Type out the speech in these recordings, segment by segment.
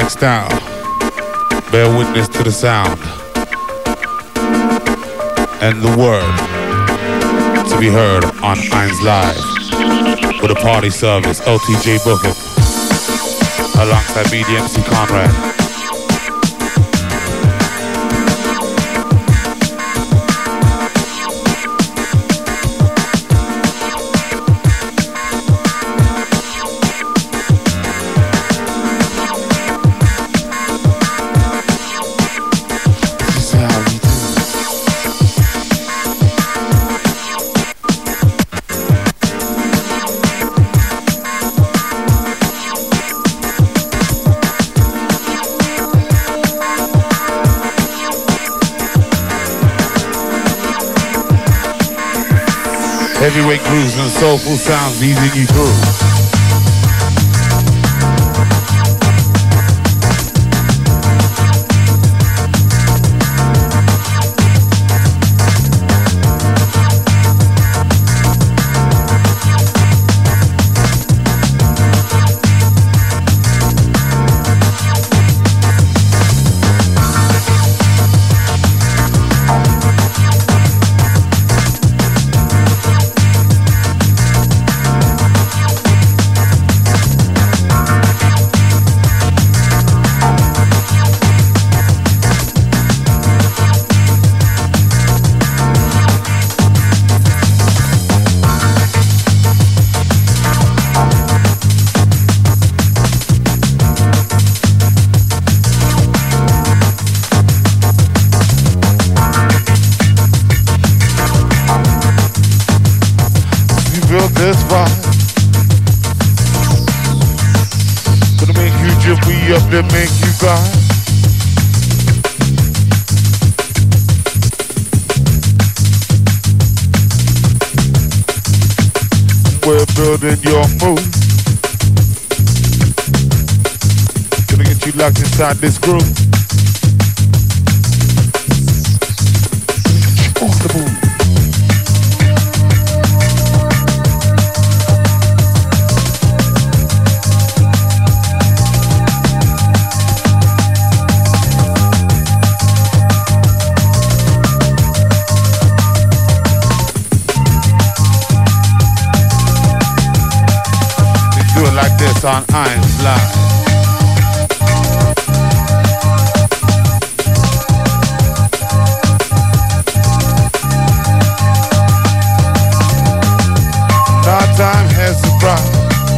unique style. Bear witness to the sound and the word to be heard on Eins Live with a party service, LTJ Booker, alongside BDMC Conrad. Heavyweight grooves and soulful sounds easing you through. That make you cry. We're building your mood. Gonna get you locked inside this groove. On the move. On Eins Live. Our time has arrived.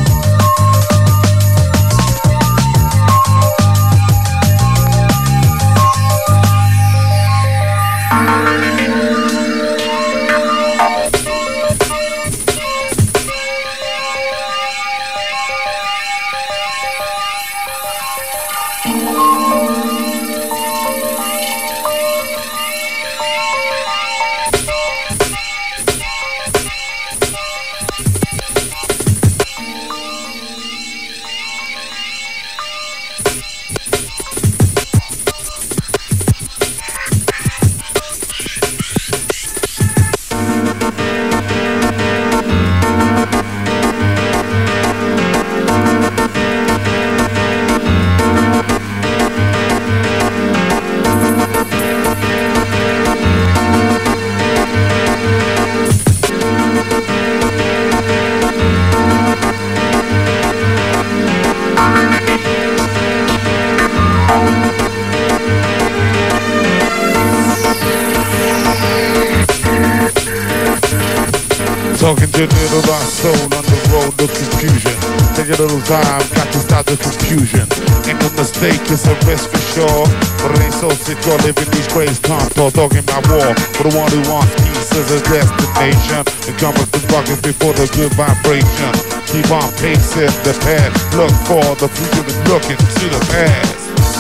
Talking to little our soul on the road of confusion. Take a little time, got to stop the confusion. Ain't no mistake, it's a risk for sure. But it ain't so secure, living these crazy contours. Talking about war, for the one who wants peace as a destination. And come with the buckets before the good vibration. Keep on pacing the path, look for the future and looking to the past.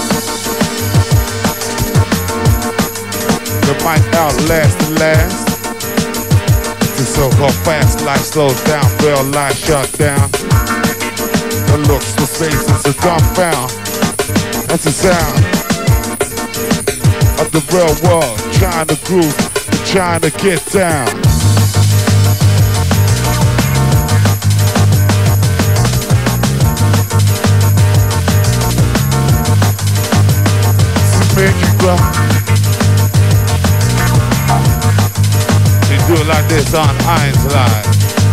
The might outlast the last. The so-called fast life slows down, real life shut down. The looks for spaces are dumbfound. That's the sound of the real world, trying to groove and trying to get down. make you cry. They do it like this on Heinz Live.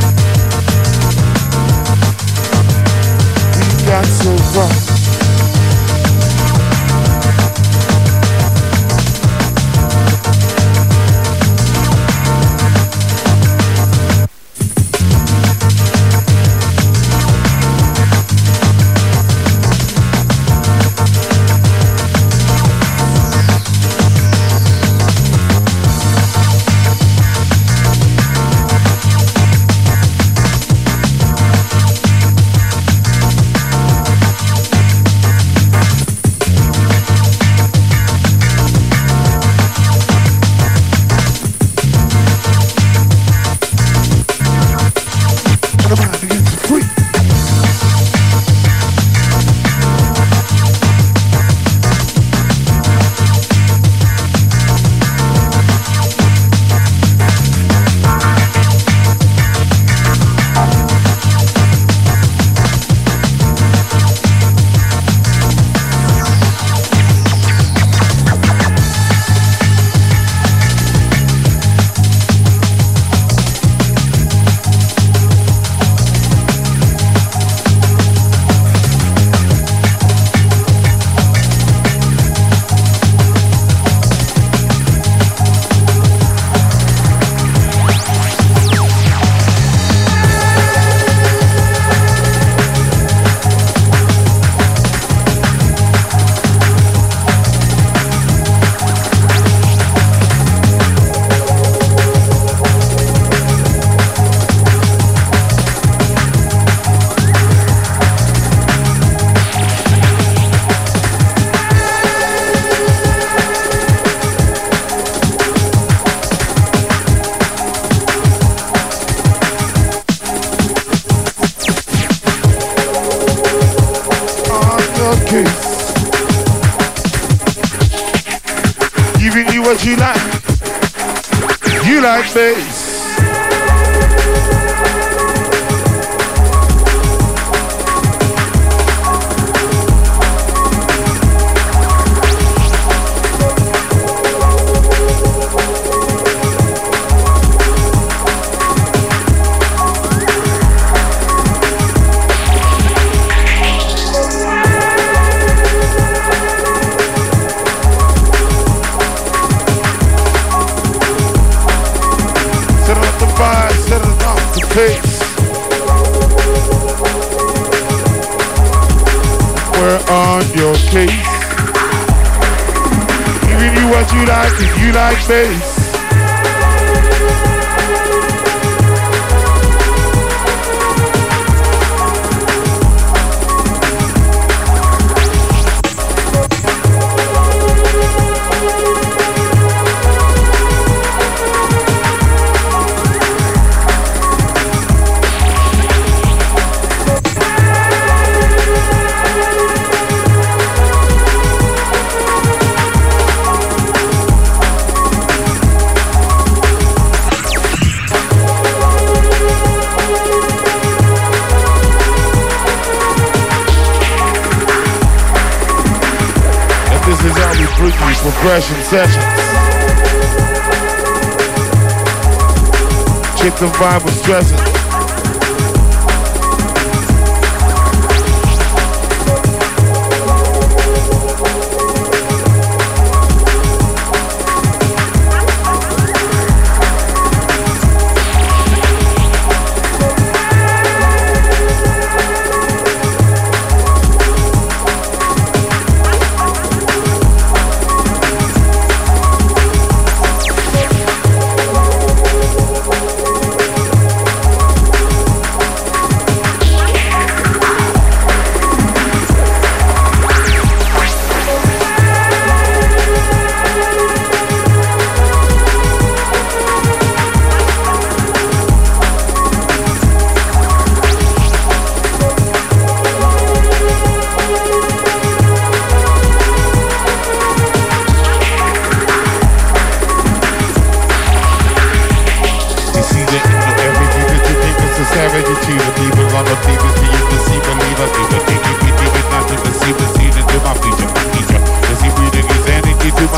We got so rough. Giving you what you like. You like bass. We're on your case. Giving you what you like if you like bass. Progression sessions. Check the vibe was stressing.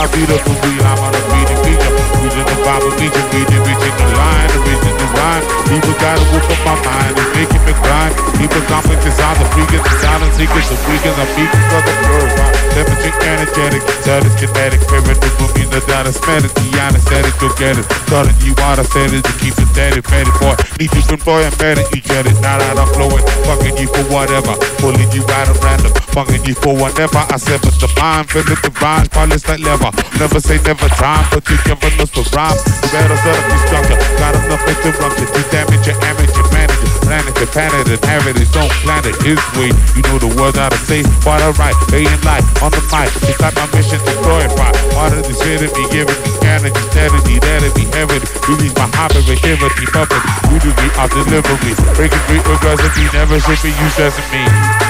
beautiful read, I'm on a reading feature. Reading the Bible, reading the line, reading the rhyme. People got a wolf on my mind, it's making me grind. People conflict is on the freakers, the silent seekers, the weekends, I'm speaking of the birds. Temperature energetic, status kinetic, pyramid moving the data, static, the anesthetic, you'll get it. Starting you want to set it to keep it steady, ready for it. Need you can boy and better, you get it. Now that I'm flowing, fucking you for whatever. Pulling you out of random, fucking you for whatever. I said, but the mind, feel it divine, polish like lever. Never say never time, but you never know for rhyme. You better set up your structure, got enough interruption to damage your amateur manager. Planet to planet and heritage, don't plan it his way. You know the words how to say, what I write, day and night, on the mic. It's like my mission to glorify. Part of this shit to be giving me energy, steadily, let it be heavy. Release my hyperactivity, puppet, we do be our delivery. Breaking great regards of me, never should be used as me.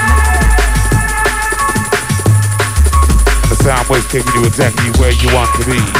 The sound waves taking you exactly where you want to be.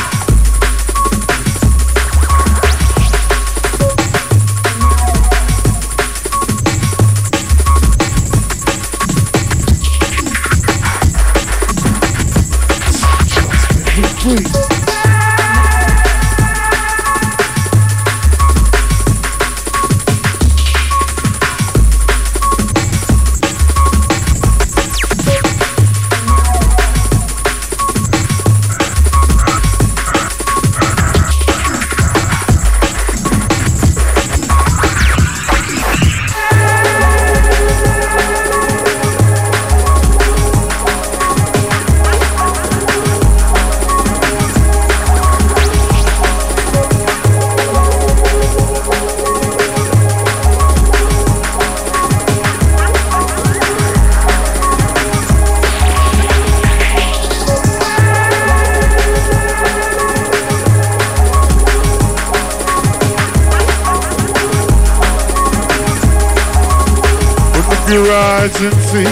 Your eyes and see.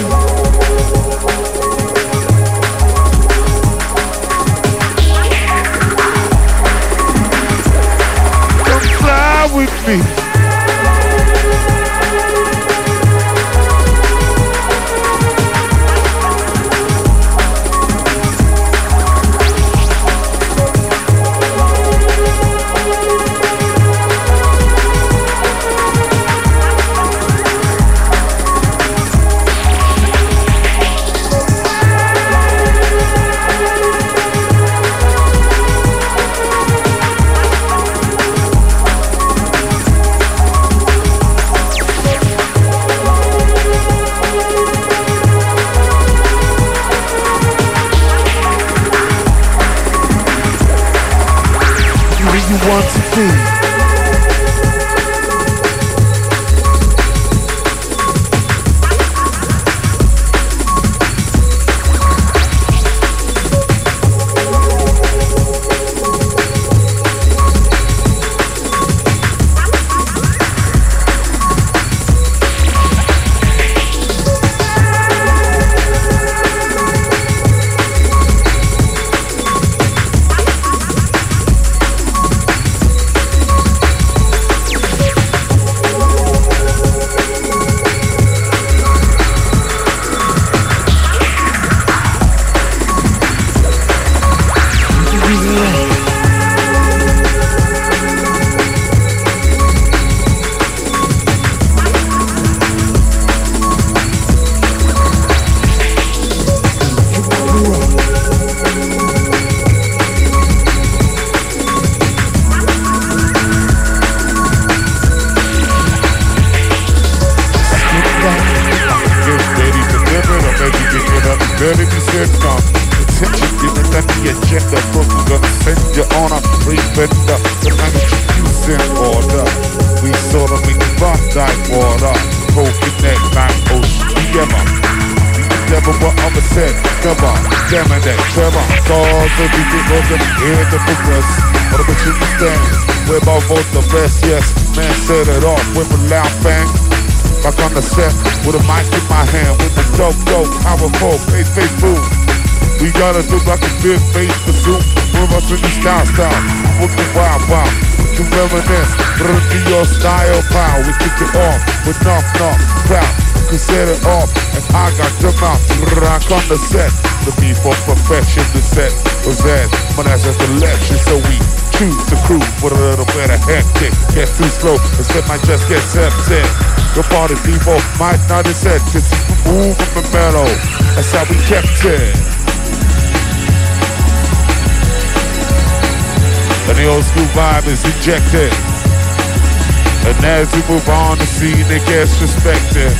Come fly with me. You want to be. Better be said now. Attention, giving that the agenda. Book we're gonna send you on a free bender. The language you send order. We sort of make the rock like water. Broken neck like ocean. Together. Never what I'ma say. Never. Damn it, Trevor. Cause the people wasn't here to progress. What about you stand? We're about both the best, yes. Man set it off with a loud bang. Back on the set with a mic in my hand, with the dope, powerful, face, boom. We gotta do like a big face pursuit. Move us in the style, looking wild. To reminisce, bring me your style, power. We kick it off with knock, proud. can set it off, and I got the mouth to rock on the set. The beat for perfection, the set was that, but as a collection, so we choose to cruise with a little bit of hectic. Get too slow, the set might just get septic. The party people might not have said, this is the move of the mellow. That's how we kept it. And the old school vibe is ejected. And as we move on, the scene it gets respected.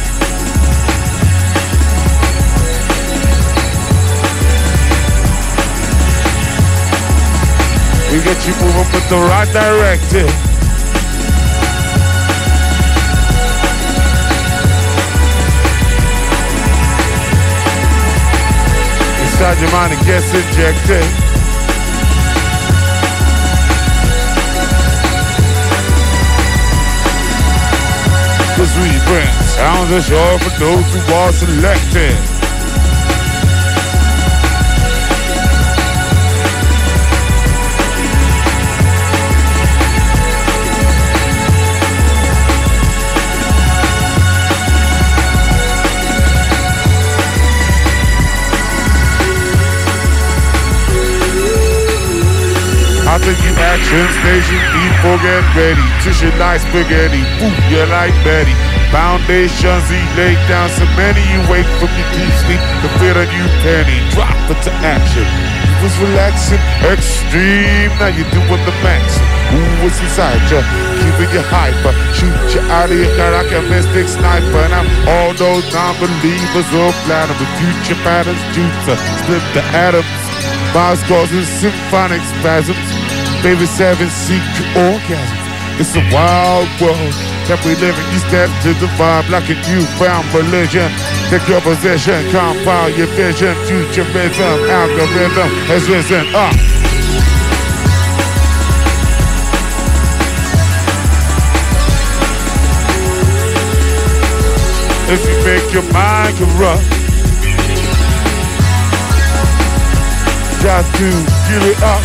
We get you moving with the right directive. Inside your mind it gets injected. Cause we bring sounds ashore for those who are selected. Taking action station, people get ready. Tissue like spaghetti, ooh, you like Betty. Foundations, he laid down so many. You wake from your deep sleep to fit a new penny. Drop it to action. You was relaxing, extreme. Now you're doing the max. Who was inside you? Keeping you hyper. Shoot you out of your car like a mystic sniper. Now all those non-believers are flat with future patterns due to split the atoms. Mars causing symphonic spasms. Baby 7 secret orgasms. It's a wild world that we live in. You step to the vibe like a newfound religion. Take your possession, compound your vision. Futurism, algorithm has risen up. If you make your mind corrupt, got to get it up.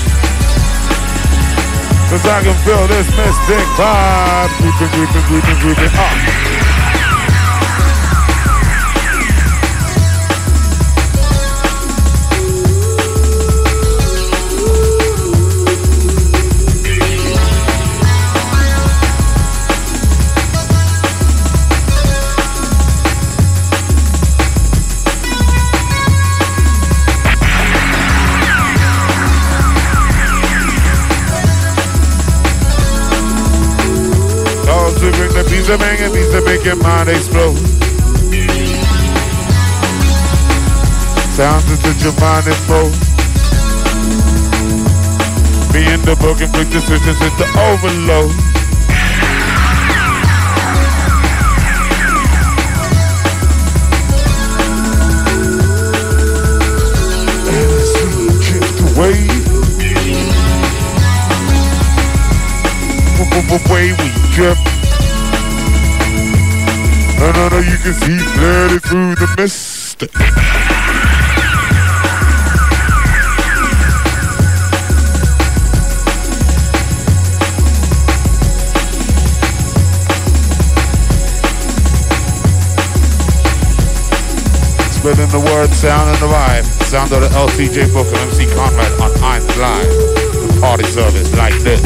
Cause I can feel this mystic vibe creeping up. These that make your mind explode. Sounds that set your mind explode. Me in the book and flick the switches into overload. And as we drift away, away we drift. No, you can see clearly through the mist. Spreading the word, sound, and the vibe. Sound of the LCJ Book and MC Conrad on Ein's Live. The party service like this.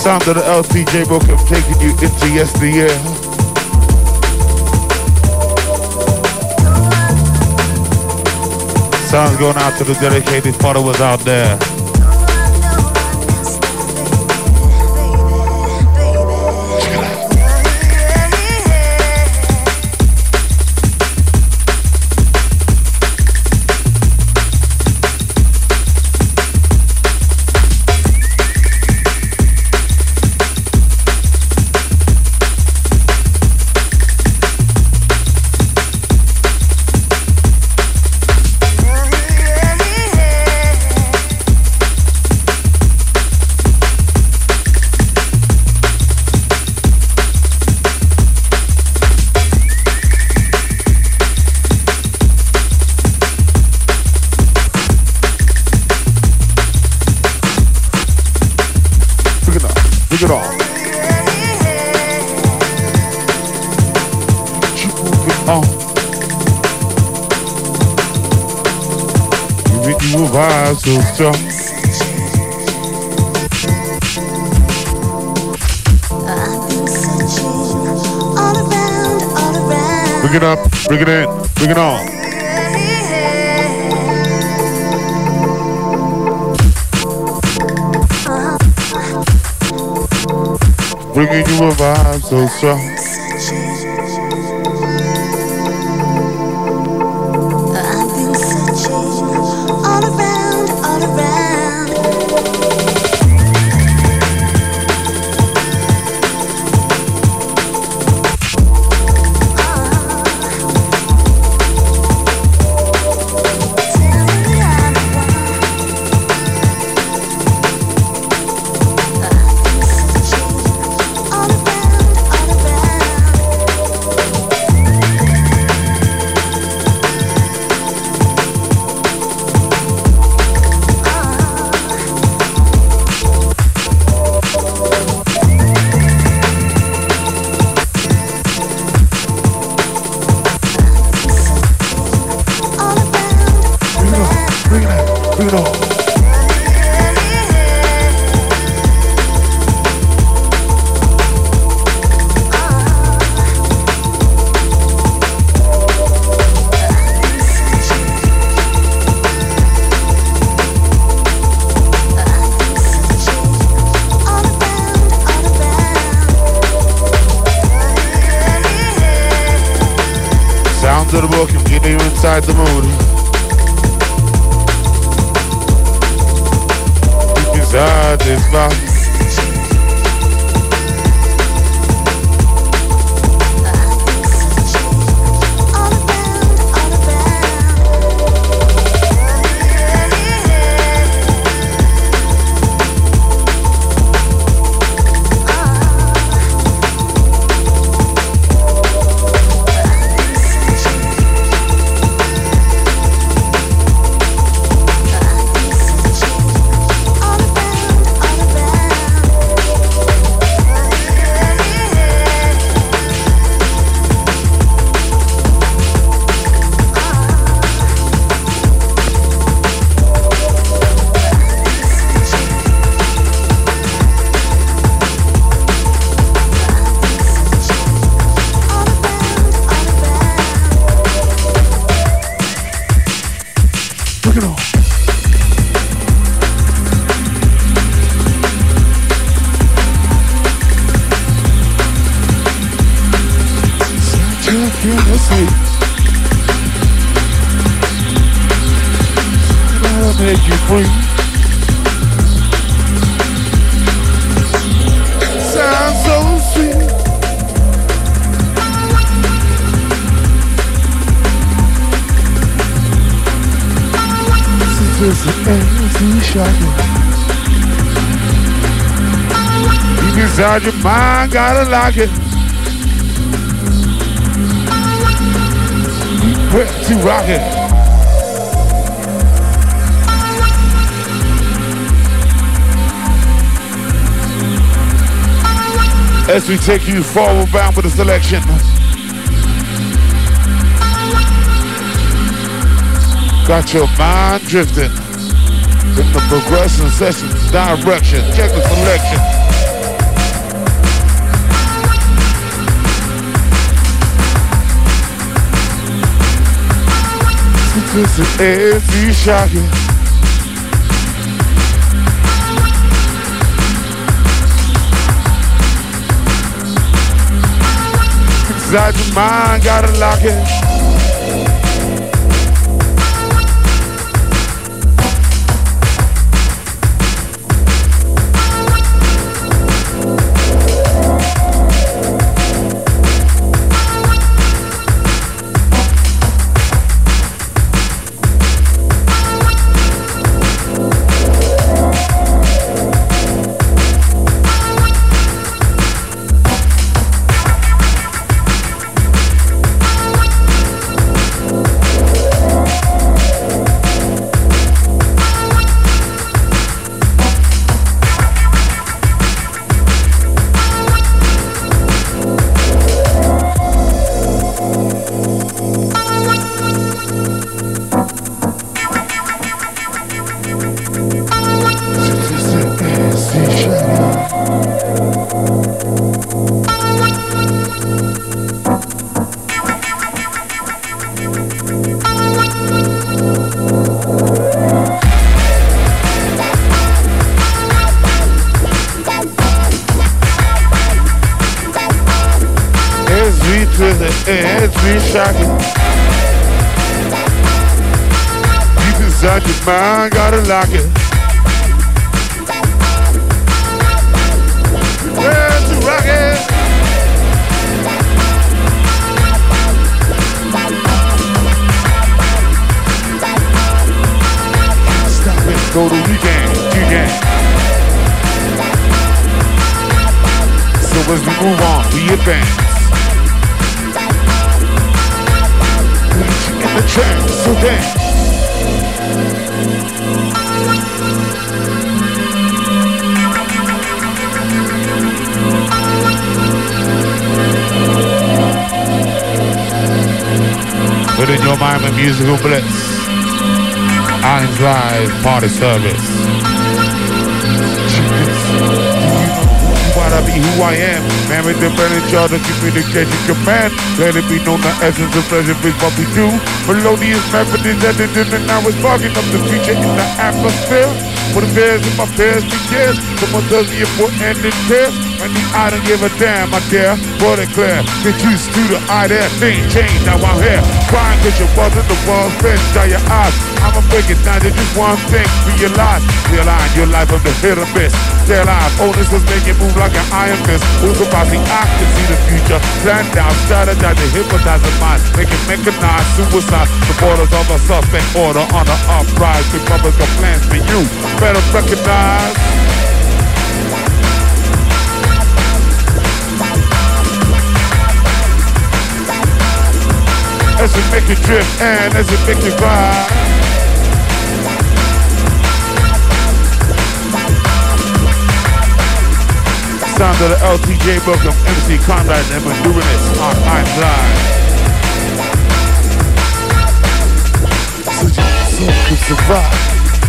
Sound of the LTJ book, I'm taking you into yesteryear. Sounds going out to the dedicated followers out there. Bring it on. Keep moving on. Giving you a vibe so strong. Bring it up, bring it in, bring it on. Bringing you a vibe so strong. I've been searching all around, all around. To the book and get you inside the mood. Deep inside this box. Make you free. Sounds so sweet. This is just an empty shocking. Deep inside your mind, gotta lock it. Prep to rock it. As we take you forward bound with the selection. Got your mind drifting in the progression session direction. Check the selection. Cause the air's be shocking. Inside your mind, gotta lock it. It's me shocking. Deep inside your mind, gotta lock it. Where's the rocket? Stop it, go to weekend. So as we move on, we advance. The trance, so dance. Within your mind, a musical bliss. Islands Live party service. I be who I am, man with the manager, the communication command. Let it be known the essence of pleasure is what we do. Melodious method is edited and now it's barking up the future in the atmosphere. For the bears in my pairs be cares. Someone does the important and test. And I don't give a damn, I dare. But it clear, get used to the idea. Things change, now I'm here. Crying cause you wasn't the world's best. Dry your eyes, I'ma break it down to just one thing. Realize your life from the hit or miss. Stay alive, onus was making move like an iron fist. Who's about the I can see the future. Planned out, strategize to hypnotize the mind. Make it mechanized, suicide. The borders of a suspect order on the uprise. Big brothers got plans for you. Better recognize. As it make you drift and as it make you ride. Sound of the LTJ book of MC Conrad and we're doing this on Islands Live. So you can survive.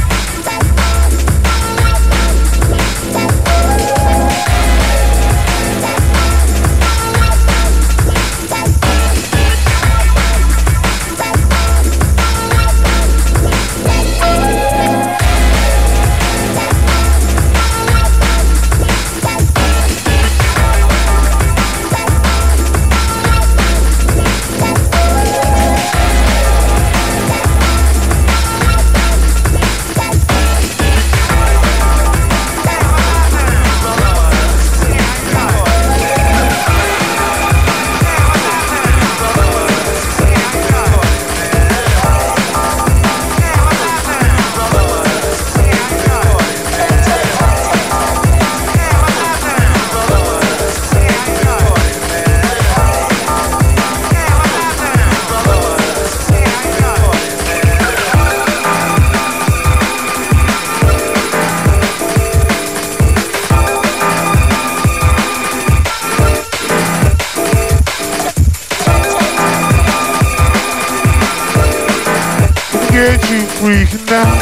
Get you freaking out.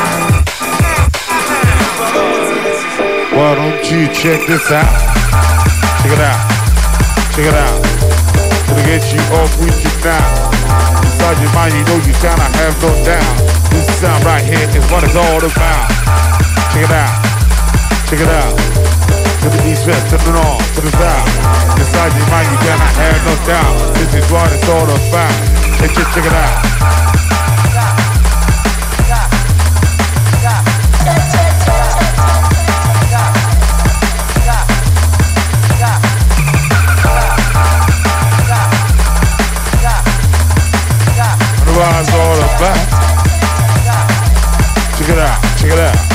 Why don't you check this out? Check it out. Check it out. Gonna get you off with you now. inside your mind, you know you cannot have no doubt. This sound right here is what it's all about. Check it out, check it out. To the east, west, to the north, to the south. Inside your mind, you cannot have no doubt. This is what it's all about. Check it out. It's all about. Check it out, check it out.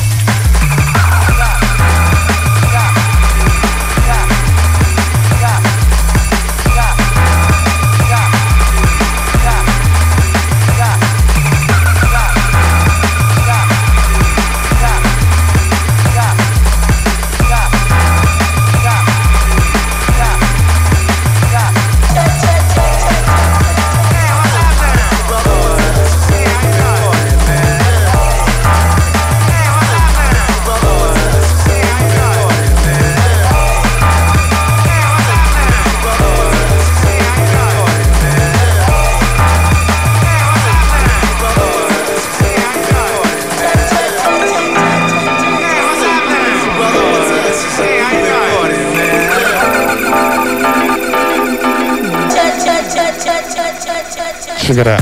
Check it out.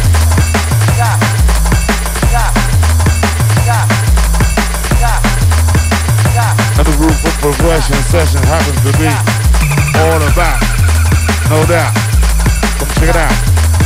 Another group of progression session happens to be all about, no doubt. Come check it out.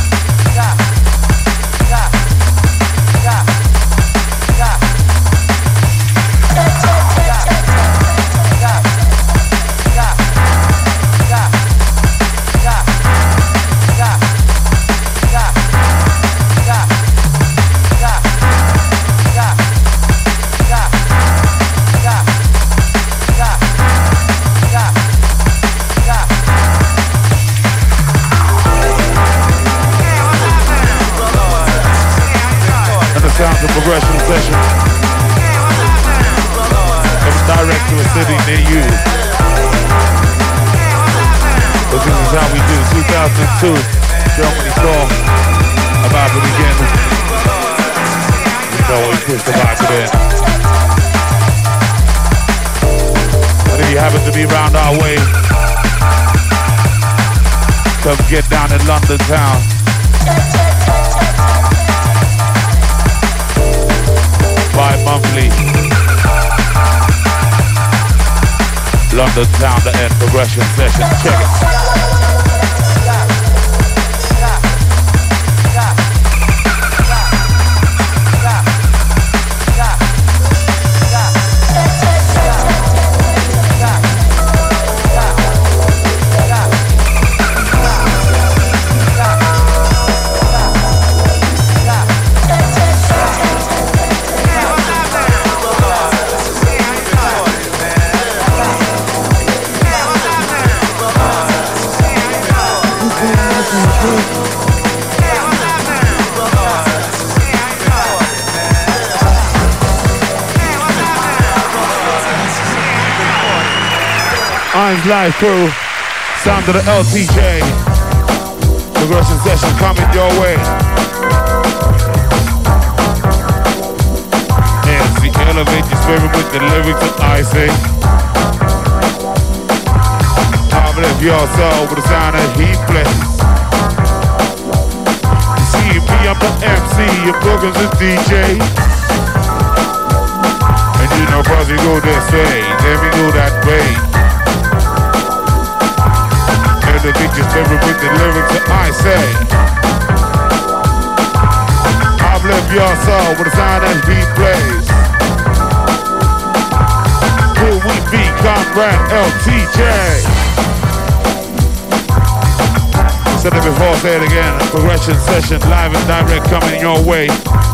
Sounds of progression session. Comes direct to a city near you. But this is how we do. 2002, Germany saw about to begin. You know we pushed about it in. And if you happen to be around our way, come get down in London town. Bi-monthly London Town to End progression session. Check it. Iron's live crew, sound of the LTJ. Progression session coming your way. Nancy, elevate your spirit with the lyrics that I say. Uplift your soul with the sound that he plays. You see me, I'm the MC, your program's a DJ. And you know, cause you go this way, then we go that way. Elevate your spirit with the lyrics that I say. Uplift your soul with the sound that he plays. Will we be Conrad LTJ? Said it before, say it again. Progression session, live and direct, coming your way.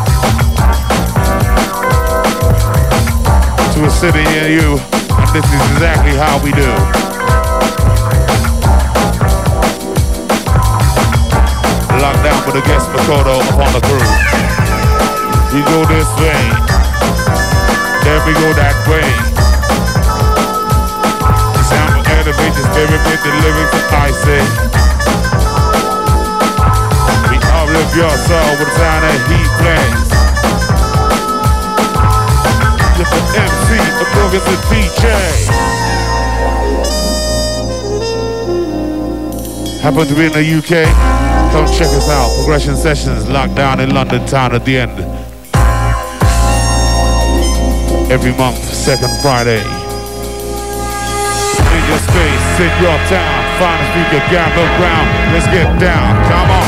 To a city near you, and this is exactly how we do. Locked down with the guest Makoto upon the crew. We go this way, then we go that way. The sound will elevate the spirit with the lyrics that I say. We your soul with the sound that he plays. You're the MC, the book is the DJ. Happen to be in the UK? Come check us out. Progression Sessions locked down in London town at the end. Every month, second Friday. In your space, in your town. Find a speaker, gather ground. Let's get down. Come on.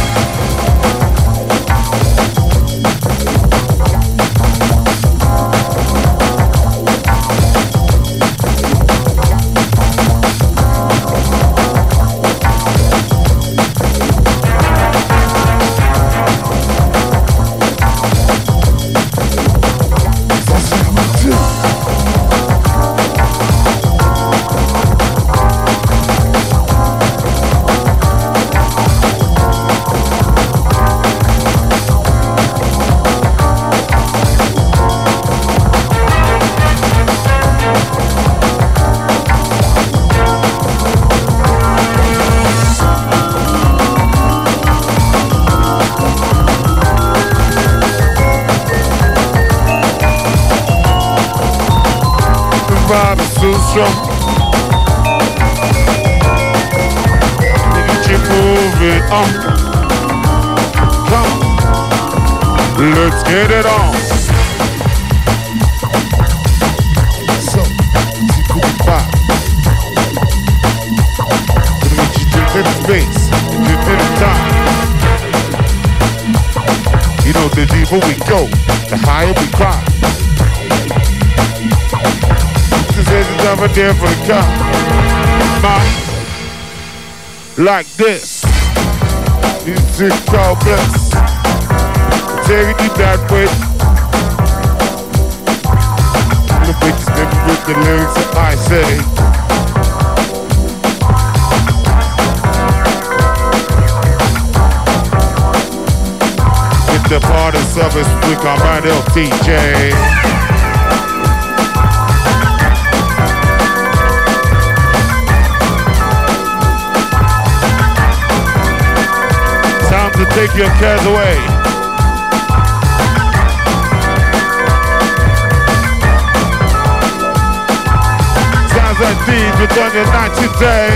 Strong. Get you moving on. Come on. Let's get it on. So, back. Gonna get you to the space, to the top. You know, the deeper we go, the higher we climb. Decisions of a different kind. Like this. Music called Bliss. Taking you that way. The bitch living with the lyrics that I say. With the party service, we call right LTJ. To take your cares away. Sounds like thieves, you've done your night today.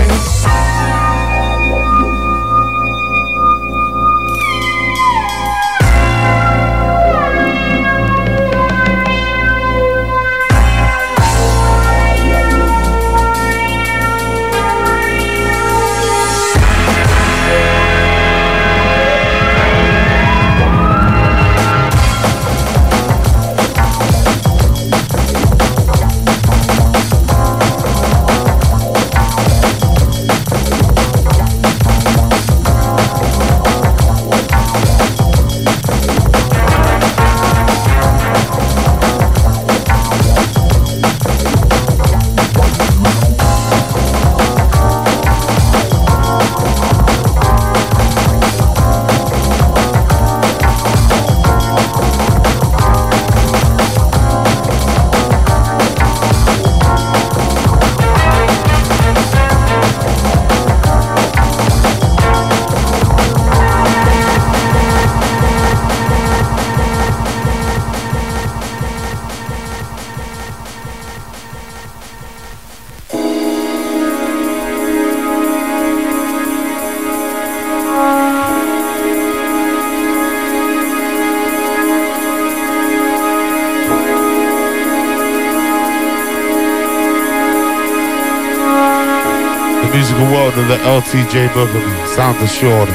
Musical world of the LTJ Boogaloo. Sounds assured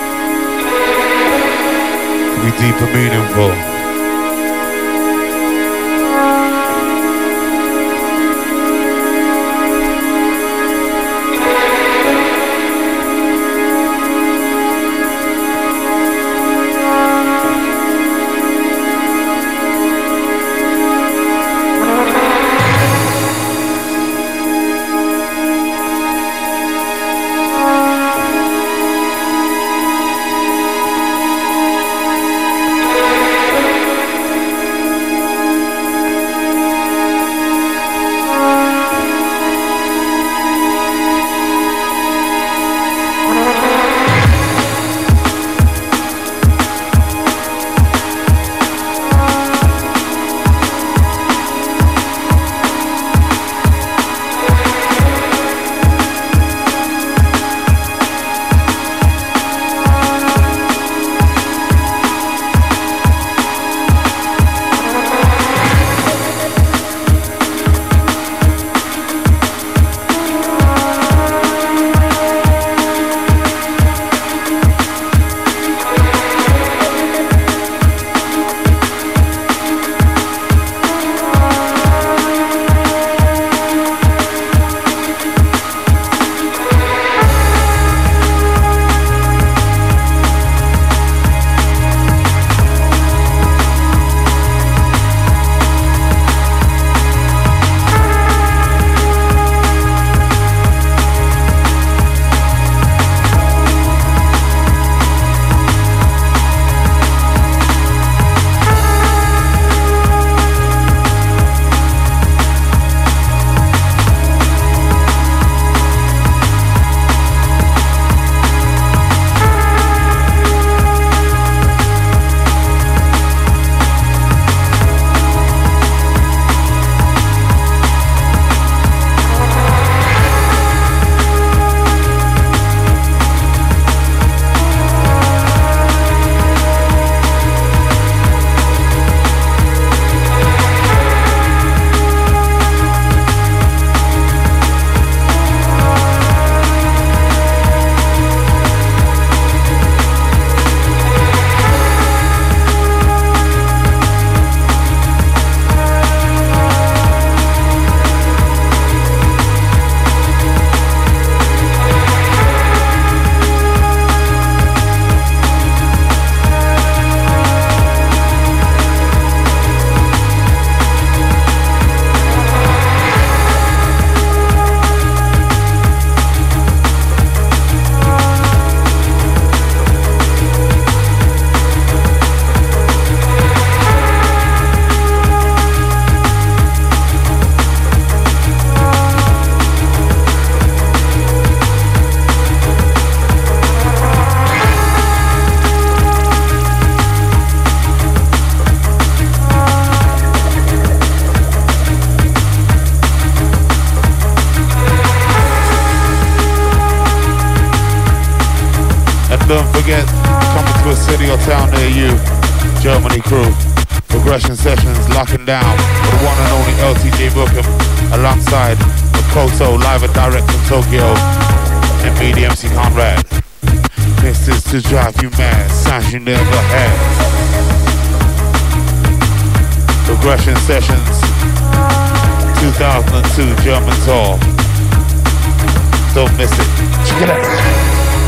to be deep and meaningful. Don't forget, coming to a city or town near you, Germany crew. Progression Sessions locking down the one and only LTJ Bookham alongside Makoto live and direct from Tokyo and BDMC Conrad. This is to drive you mad, sounds you never had. Progression Sessions 2002 German tour. Don't miss it. Check it out.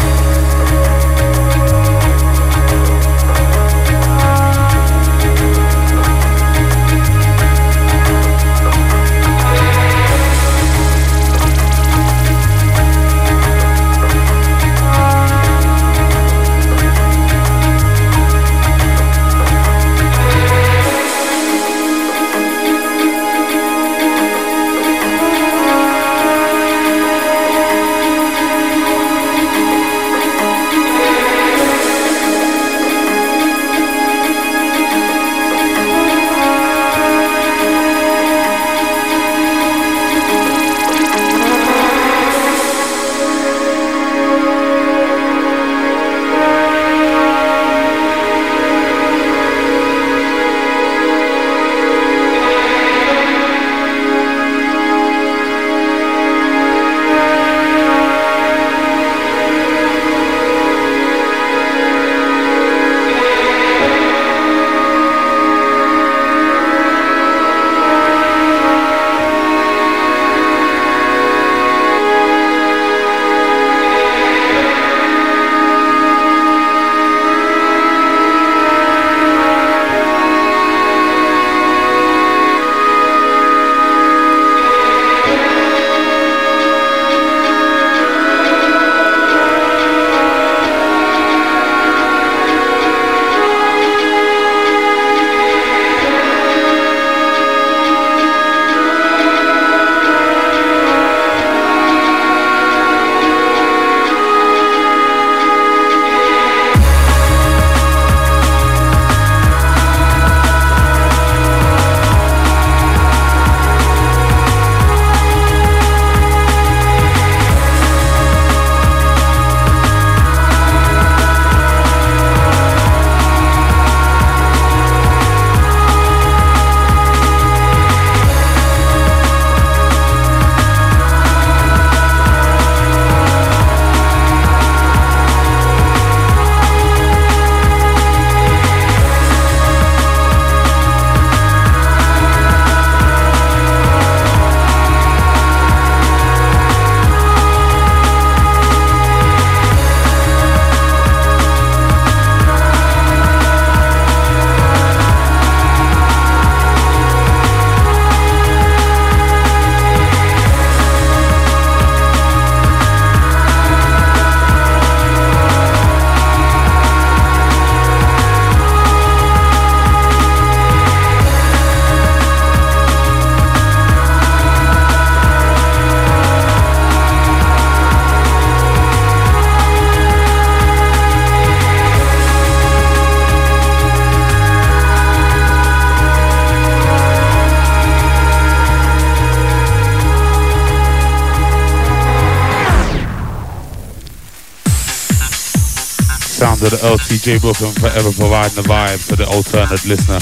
Sound of the LTJ Bookham forever providing the vibe for the alternate listener.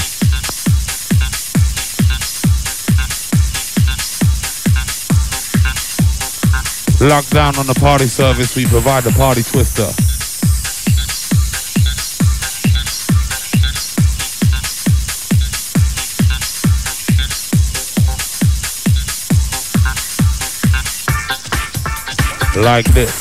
Locked down on the party service, we provide the party twister. Like this.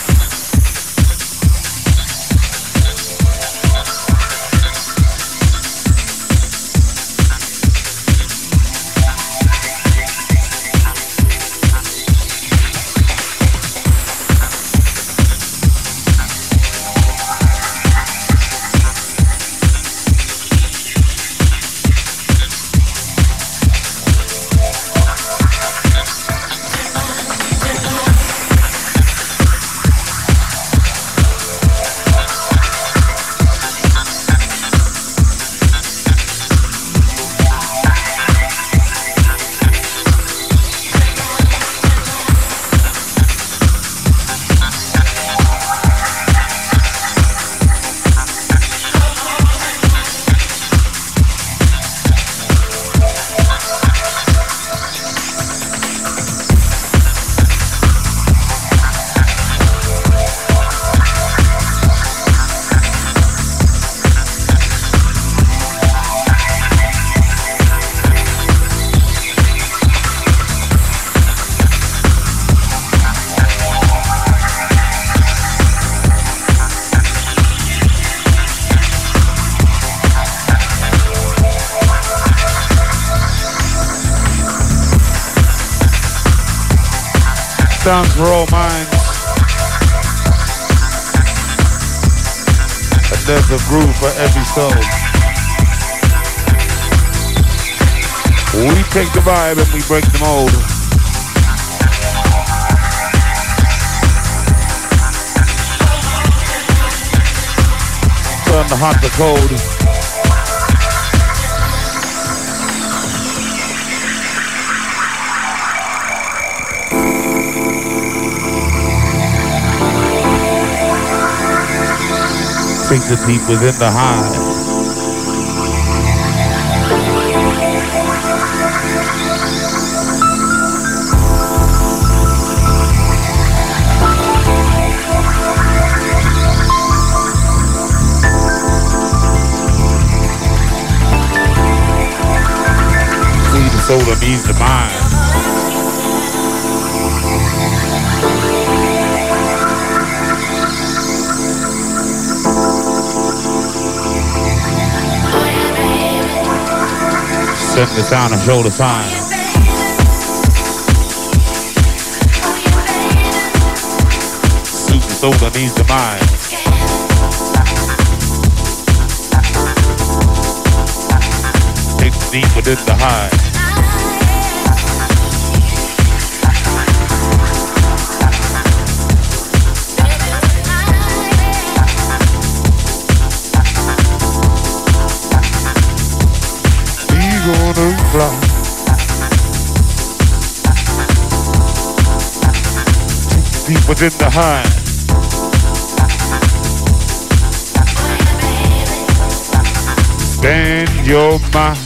Sounds for all minds. And there's a groove for every soul. We take the vibe and we break the mold. Turn the hot to cold. Take the deep within the high. Free the soul and ease the mind. Set the sound and show the sign. Suit the soul that needs the mind. Take the deep within the high. Gonna fly. Deep within the high. Spend your mind.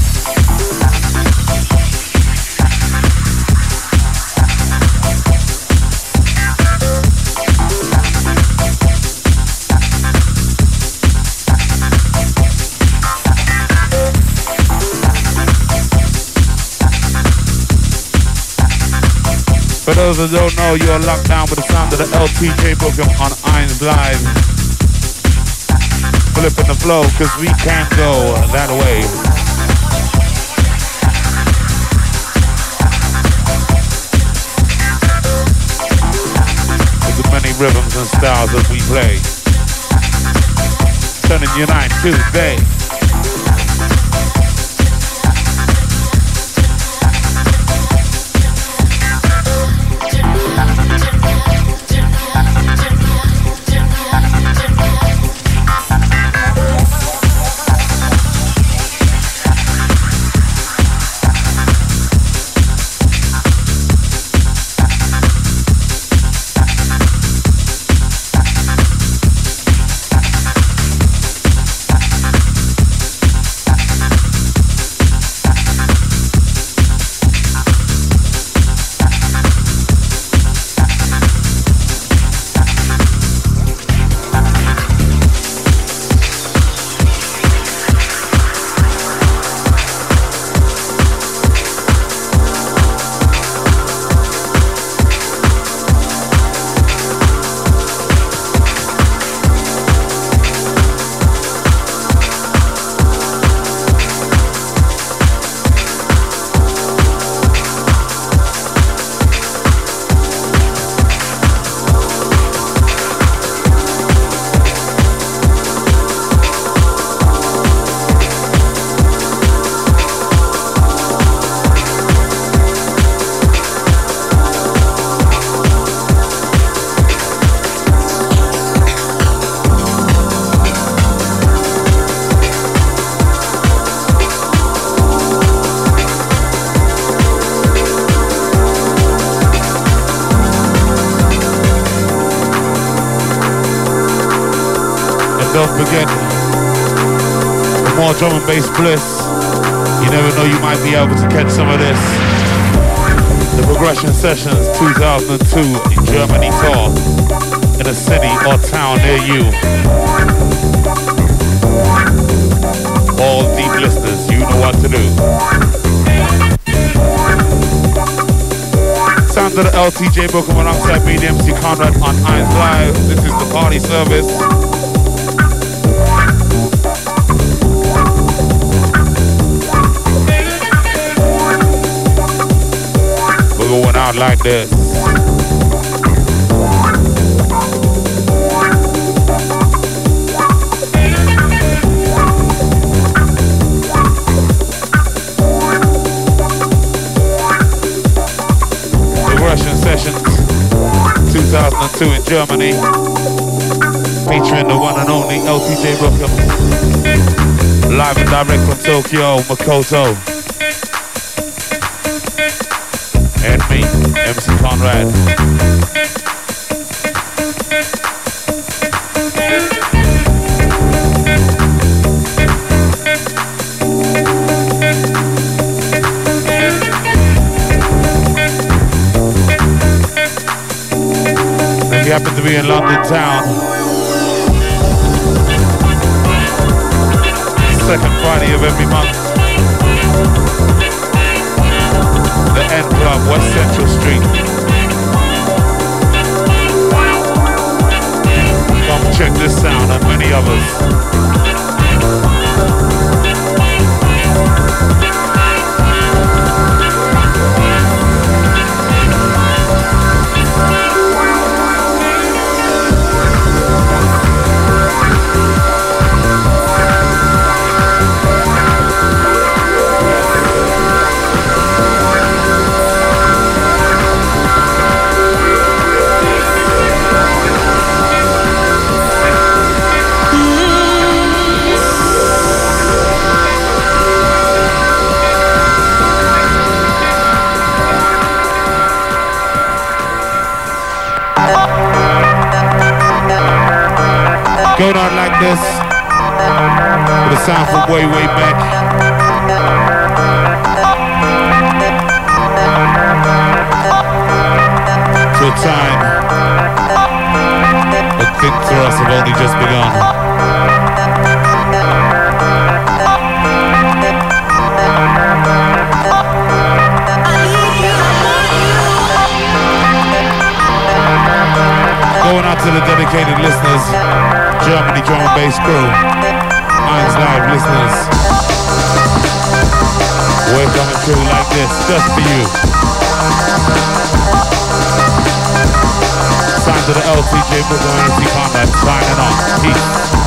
For those that don't know, you're locked down with the sound of the LTJ Bookham on Irons Live. Flipping the flow, cause we can't go that way. With the many rhythms and styles that we play. Turning unite today. Don't forget, for more drum and bass bliss, you never know, you might be able to catch some of this. The Progression Sessions 2002 in Germany tour, in a city or town near you. All deep listeners, you know what to do. Sound of the LTJ Bookham alongside me, the MC Conrad on Irons Live. This is the party service. Going out like this. Scotland 2 in Germany. Featuring the one and only LTJ Brookham. Live and direct from Tokyo, Makoto. And me, MC Conrad. If you happen to be in London town, second Friday of every month, the N Club, West Central Street. Come check this sound and many others. Going on like this, with a sound from way, way back. To a time that things for us have only just begun. Going out to the dedicated listeners, Germany drum and bass crew, Minds Live listeners. We're coming through like this, just for you. Sign to the LTJ Brooklyn MC Conrad, signing off. Peace.